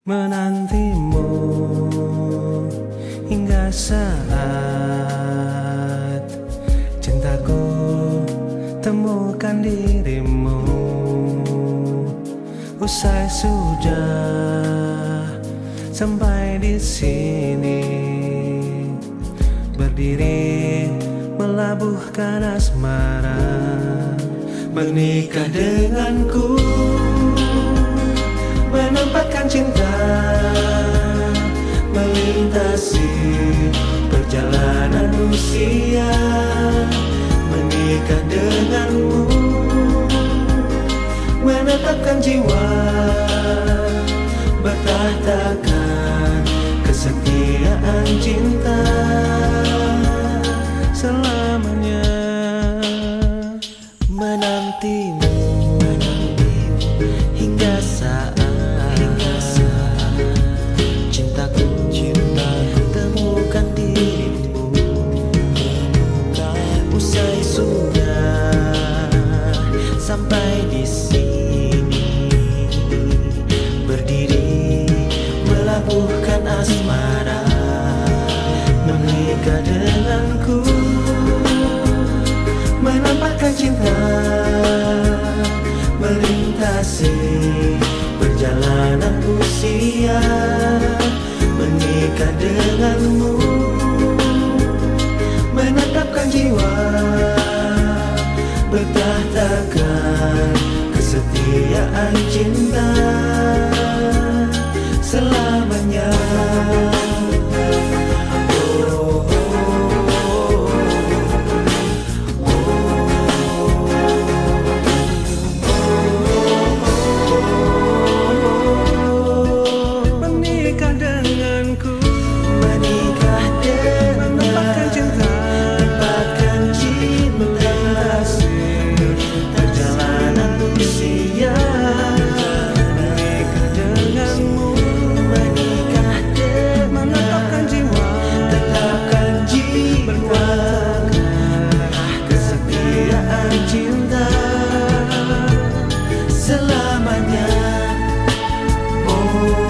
Menantimu hingga saat cintaku temukan dirimu. Usai sudah sampai di sini, berdiri melabuhkan asmara. Menikah denganku, menempatkan cinta, melintasi perjalanan usia. Menikah denganmu, menetapkan jiwa, bertahtakan kesetiaan cinta selamanya. Menantimu hingga saat cintaku temukan dirimu. Usai sudah sampai di sini, berdiri melabuhkan asmara. Menikah denganku, menampakkan cinta, melintasi perjalanan usia. Menikah denganmu, menetapkan jiwa, bertahtakan kesetiaan cinta selamanya. Cinta selamanya. Oh.